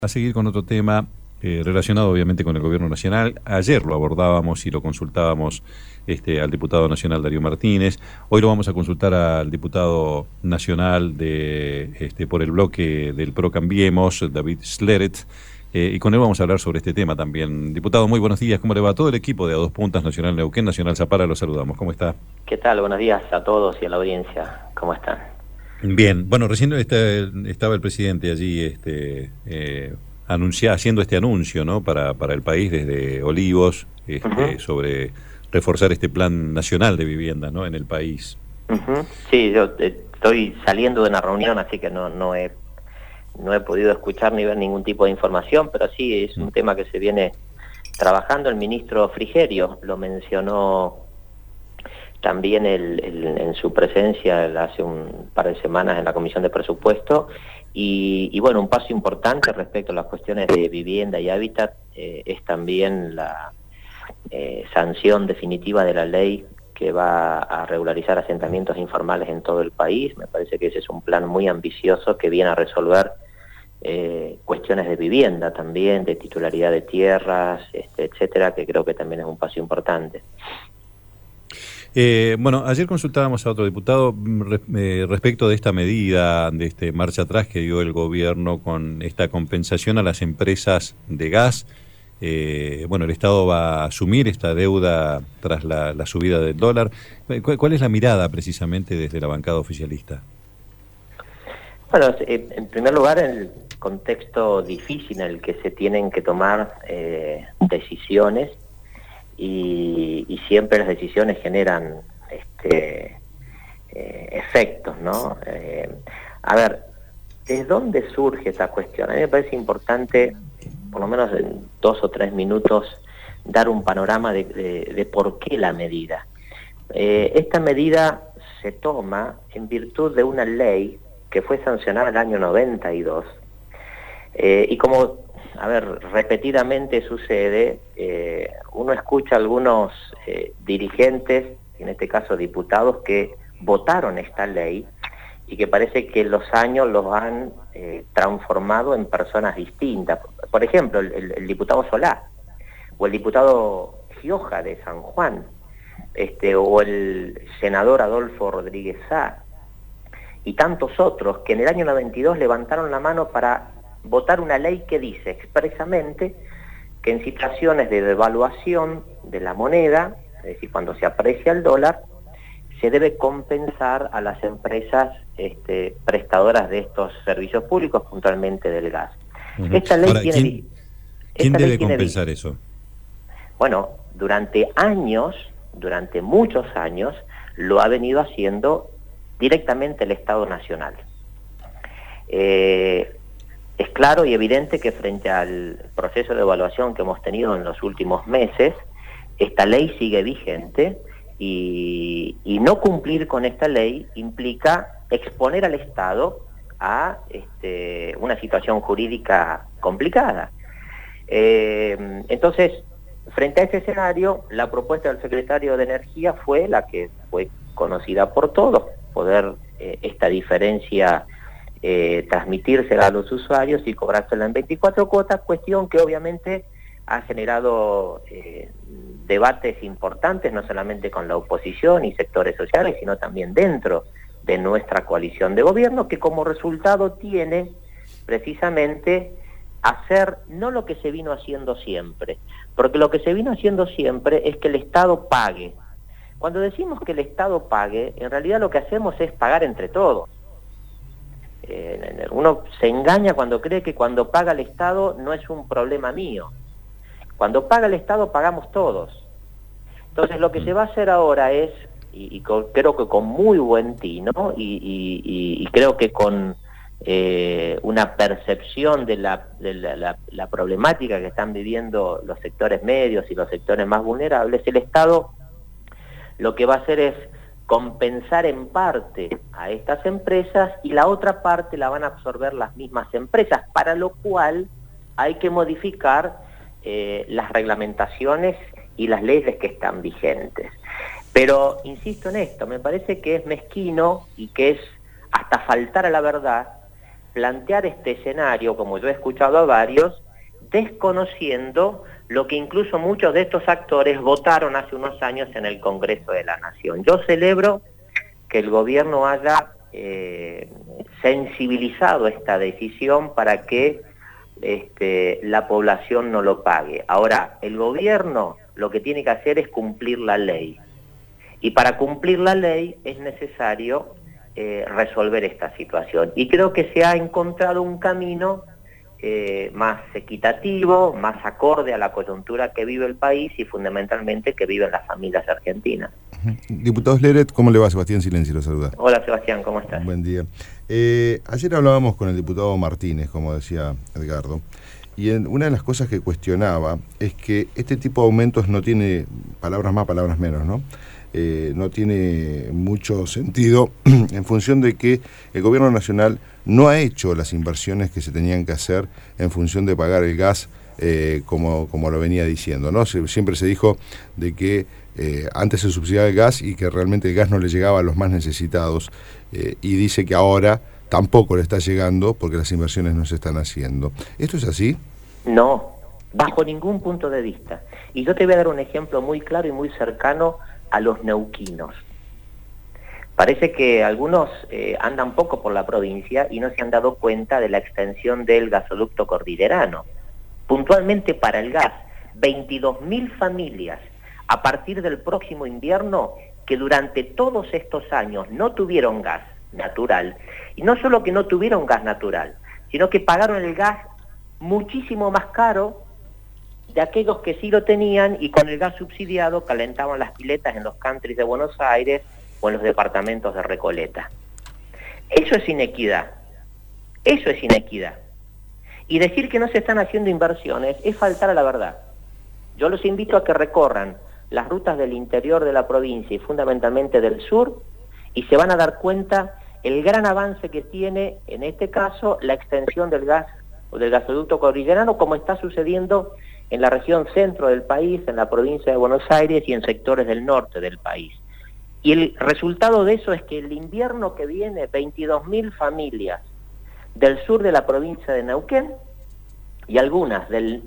A seguir con otro tema relacionado obviamente con el gobierno nacional. Ayer lo abordábamos y lo consultábamos al diputado nacional Darío Martínez. Hoy lo vamos a consultar al diputado nacional por el bloque del PRO Cambiemos, David Sleret, y con él vamos a hablar sobre este tema también. Diputado, muy buenos días. ¿Cómo le va? Todo el equipo de A Dos Puntas, Nacional Neuquén, Nacional Zapala, los saludamos. ¿Cómo está? ¿Qué tal? Buenos días a todos y a la audiencia. ¿Cómo están? Bien, bueno, recién estaba el presidente allí haciendo este anuncio, ¿no? para el país desde Olivos, sobre reforzar este plan nacional de vivienda, ¿no? En el país. Sí, yo estoy saliendo de una reunión, así que no he podido escuchar ni ver ningún tipo de información, pero sí es un tema que se viene trabajando. El ministro Frigerio lo mencionó también en su presencia hace un par de semanas en la Comisión de Presupuesto, y bueno, un paso importante respecto a las cuestiones de vivienda y hábitat es también la sanción definitiva de la ley que va a regularizar asentamientos informales en todo el país. Me parece que ese es un plan muy ambicioso que viene a resolver cuestiones de vivienda también, de titularidad de tierras, etcétera, que creo que también es un paso importante. Bueno, ayer consultábamos a otro diputado respecto de esta medida, de marcha atrás que dio el gobierno con esta compensación a las empresas de gas. Bueno, el Estado va a asumir esta deuda tras la subida del dólar. ¿Cuál es la mirada precisamente desde la bancada oficialista? Bueno, en primer lugar, el contexto difícil en el que se tienen que tomar decisiones, y siempre las decisiones generan efectos, ¿no? A ver, ¿de dónde surge esta cuestión? A mí me parece importante, por lo menos en 2 o 3 minutos, dar un panorama de por qué la medida. Esta medida se toma en virtud de una ley que fue sancionada en el año 92, y como repetidamente sucede, uno escucha a algunos dirigentes, en este caso diputados, que votaron esta ley y que parece que los años los han transformado en personas distintas. Por ejemplo, el diputado Solá, o el diputado Gioja de San Juan, o el senador Adolfo Rodríguez Sá, y tantos otros que en el año 92 levantaron la mano para votar una ley que dice expresamente que en situaciones de devaluación de la moneda, es decir, cuando se aprecia el dólar, se debe compensar a las empresas prestadoras de estos servicios públicos, puntualmente del gas. Esta ley Ahora, ¿quién debe compensar eso? Bueno, durante muchos años, lo ha venido haciendo directamente el Estado Nacional. Es claro y evidente que frente al proceso de evaluación que hemos tenido en los últimos meses, esta ley sigue vigente, y no cumplir con esta ley implica exponer al Estado a una situación jurídica complicada. Entonces, frente a ese escenario, la propuesta del secretario de Energía fue la que fue conocida por todos, poder esta diferencia transmitírsela a los usuarios y cobrársela en 24 cuotas, cuestión que obviamente ha generado debates importantes, no solamente con la oposición y sectores sociales, sino también dentro de nuestra coalición de gobierno, que como resultado tiene precisamente hacer no lo que se vino haciendo siempre, porque lo que se vino haciendo siempre es que el Estado pague. Cuando decimos que el Estado pague, en realidad lo que hacemos es pagar entre todos. Uno se engaña cuando cree que cuando paga el Estado no es un problema mío. Cuando paga el Estado pagamos todos. Entonces lo que se va a hacer ahora es, creo que con muy buen tino, y creo que con una percepción de la problemática que están viviendo los sectores medios y los sectores más vulnerables, el Estado lo que va a hacer es compensar en parte a estas empresas, y la otra parte la van a absorber las mismas empresas, para lo cual hay que modificar las reglamentaciones y las leyes que están vigentes. Pero insisto en esto, me parece que es mezquino y que es hasta faltar a la verdad plantear este escenario, como yo he escuchado a varios, desconociendo lo que incluso muchos de estos actores votaron hace unos años en el Congreso de la Nación. Yo celebro que el gobierno haya sensibilizado esta decisión para que la población no lo pague. Ahora, el gobierno lo que tiene que hacer es cumplir la ley. Y para cumplir la ley es necesario resolver esta situación. Y creo que se ha encontrado un camino más equitativo, más acorde a la coyuntura que vive el país y fundamentalmente que viven las familias argentinas. Diputado Sleret, ¿cómo le va? Sebastián Silenzi lo saluda. Hola Sebastián, ¿cómo estás? Buen día. Ayer hablábamos con el diputado Martínez, como decía Edgardo, y una de las cosas que cuestionaba es que este tipo de aumentos no tiene, palabras más, palabras menos, ¿no? No tiene mucho sentido en función de que el gobierno nacional no ha hecho las inversiones que se tenían que hacer en función de pagar el gas como lo venía diciendo, ¿no? Siempre se dijo de que antes se subsidiaba el gas y que realmente el gas no le llegaba a los más necesitados, y dice que ahora tampoco le está llegando porque las inversiones no se están haciendo. ¿Esto es así? No, bajo ningún punto de vista. Y yo te voy a dar un ejemplo muy claro y muy cercano a los neuquinos. Parece que algunos andan poco por la provincia y no se han dado cuenta de la extensión del gasoducto cordillerano. Puntualmente para el gas, 22.000 familias a partir del próximo invierno que durante todos estos años no tuvieron gas natural, y no solo que no tuvieron gas natural, sino que pagaron el gas muchísimo más caro de aquellos que sí lo tenían y con el gas subsidiado calentaban las piletas en los countries de Buenos Aires o en los departamentos de Recoleta. Eso es inequidad. Eso es inequidad. Y decir que no se están haciendo inversiones es faltar a la verdad. Yo los invito a que recorran las rutas del interior de la provincia y fundamentalmente del sur y se van a dar cuenta el gran avance que tiene, en este caso, la extensión del gas o del gasoducto cordillerano, como está sucediendo en la región centro del país, en la provincia de Buenos Aires y en sectores del norte del país. Y el resultado de eso es que el invierno que viene, 22.000 familias del sur de la provincia de Neuquén y algunas del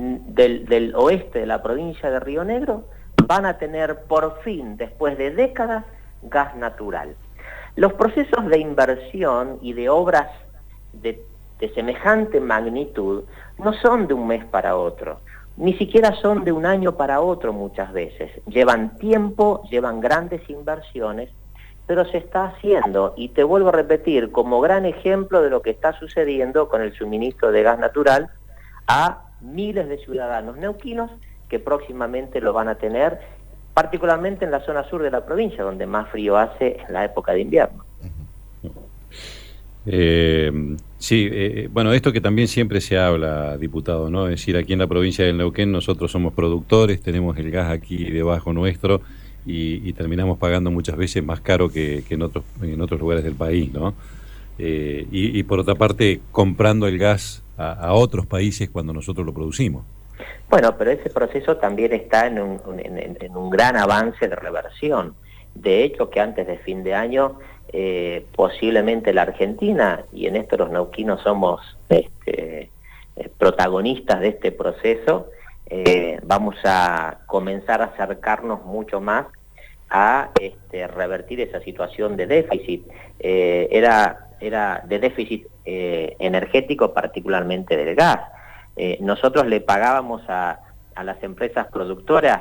oeste de la provincia de Río Negro van a tener por fin, después de décadas, gas natural. Los procesos de inversión y de obras de semejante magnitud no son de un mes para otro, ni siquiera son de un año para otro muchas veces. Llevan tiempo, llevan grandes inversiones, pero se está haciendo, y te vuelvo a repetir, como gran ejemplo de lo que está sucediendo con el suministro de gas natural a miles de ciudadanos neuquinos que próximamente lo van a tener, particularmente en la zona sur de la provincia, donde más frío hace en la época de invierno. Bueno, esto que también siempre se habla, diputado, ¿no? Es decir, aquí en la provincia del Neuquén nosotros somos productores, tenemos el gas aquí debajo nuestro y terminamos pagando muchas veces más caro que en otros lugares del país, ¿no? Y por otra parte, comprando el gas a otros países cuando nosotros lo producimos. Bueno, pero ese proceso también está en un gran avance de reversión. De hecho, que antes de fin de año, posiblemente la Argentina, y en esto los neuquinos somos protagonistas de este proceso, vamos a comenzar a acercarnos mucho más a revertir esa situación de déficit. Era de déficit energético, particularmente del gas. Nosotros le pagábamos a las empresas productoras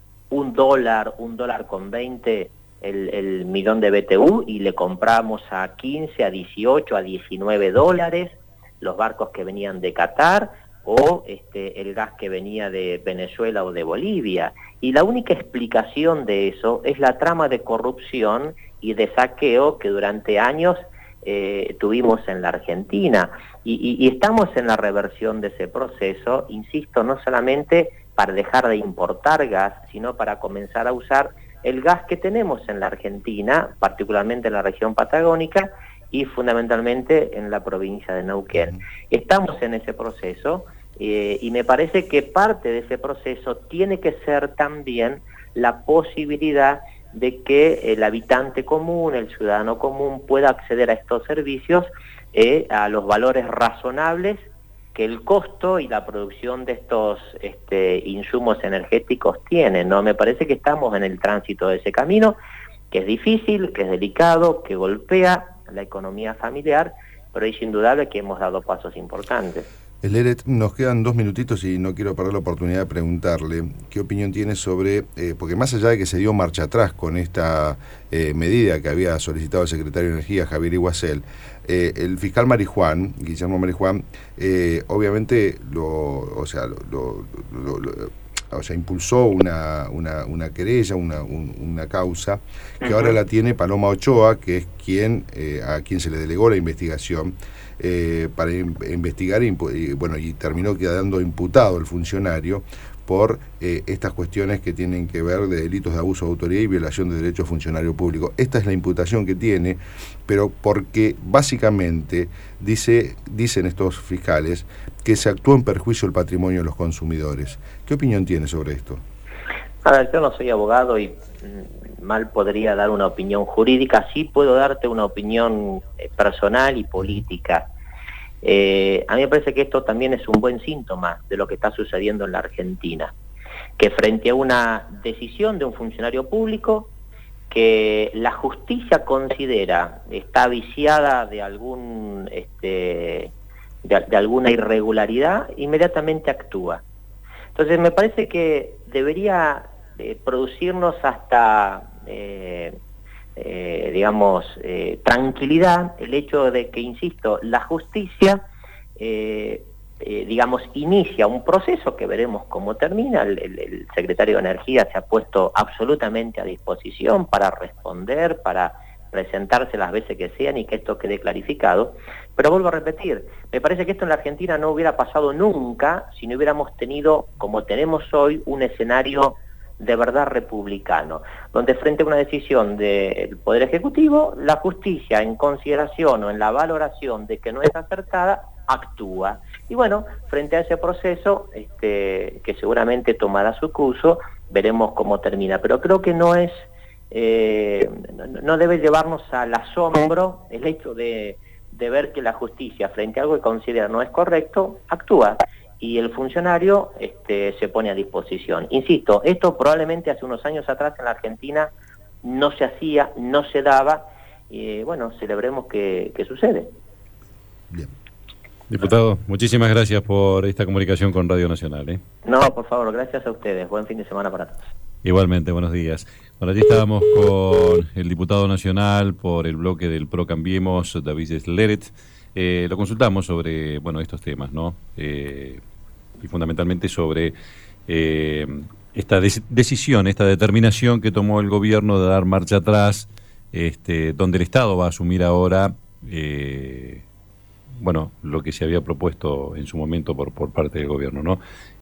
$1.20 el millón de BTU y le compramos a 15, a 18, a 19 dólares los barcos que venían de Qatar o el gas que venía de Venezuela o de Bolivia. Y la única explicación de eso es la trama de corrupción y de saqueo que durante años tuvimos en la Argentina. Y estamos en la reversión de ese proceso, insisto, no solamente para dejar de importar gas, sino para comenzar a usar el gas que tenemos en la Argentina, particularmente en la región patagónica y fundamentalmente en la provincia de Neuquén. Estamos en ese proceso y me parece que parte de ese proceso tiene que ser también la posibilidad de que el habitante común, el ciudadano común, pueda acceder a estos servicios a los valores razonables que el costo y la producción de estos insumos energéticos tienen, ¿no? Me parece que estamos en el tránsito de ese camino, que es difícil, que es delicado, que golpea la economía familiar, pero es indudable que hemos dado pasos importantes. Leret, nos quedan 2 minutitos y no quiero perder la oportunidad de preguntarle qué opinión tiene sobre, porque más allá de que se dio marcha atrás con esta medida que había solicitado el secretario de Energía, Javier Iguacel, el fiscal Guillermo Marijuán, obviamente impulsó una querella, una causa, que ahora la tiene Paloma Ochoa, que es a quien se le delegó la investigación, para investigar y terminó quedando imputado el funcionario por estas cuestiones que tienen que ver de delitos de abuso de autoridad y violación de derechos de funcionario público. Esta es la imputación que tiene, pero porque básicamente dicen estos fiscales que se actuó en perjuicio del patrimonio de los consumidores. ¿Qué opinión tiene sobre esto? A ver, yo no soy abogado y mal podría dar una opinión jurídica, sí puedo darte una opinión personal y política. A mí me parece que esto también es un buen síntoma de lo que está sucediendo en la Argentina, que frente a una decisión de un funcionario público que la justicia considera está viciada de alguna irregularidad, inmediatamente actúa. Entonces me parece que debería producirnos hasta tranquilidad el hecho de que, insisto, la justicia inicia un proceso que veremos cómo termina. El secretario de Energía se ha puesto absolutamente a disposición para responder, para presentarse las veces que sean y que esto quede clarificado. Pero vuelvo a repetir, me parece que esto en la Argentina no hubiera pasado nunca si no hubiéramos tenido, como tenemos hoy, un escenario de verdad republicano, donde frente a una decisión del Poder Ejecutivo, la justicia, en consideración o en la valoración de que no es acertada, actúa. Y bueno, frente a ese proceso, que seguramente tomará su curso, veremos cómo termina. Pero creo que no debe llevarnos al asombro el hecho de ver que la justicia, frente a algo que considera no es correcto, actúa. Y el funcionario se pone a disposición. Insisto, esto probablemente hace unos años atrás en la Argentina no se hacía, no se daba, y bueno, celebremos que sucede. Bien. Diputado, muchísimas gracias por esta comunicación con Radio Nacional. No, por favor, gracias a ustedes. Buen fin de semana para todos. Igualmente, buenos días. Bueno, allí estábamos con el diputado nacional por el bloque del PRO Cambiemos, David Leret. Lo consultamos sobre estos temas, ¿no? Y fundamentalmente sobre esta decisión, esta determinación que tomó el gobierno de dar marcha atrás, donde el Estado va a asumir ahora lo que se había propuesto en su momento por parte del gobierno, ¿no?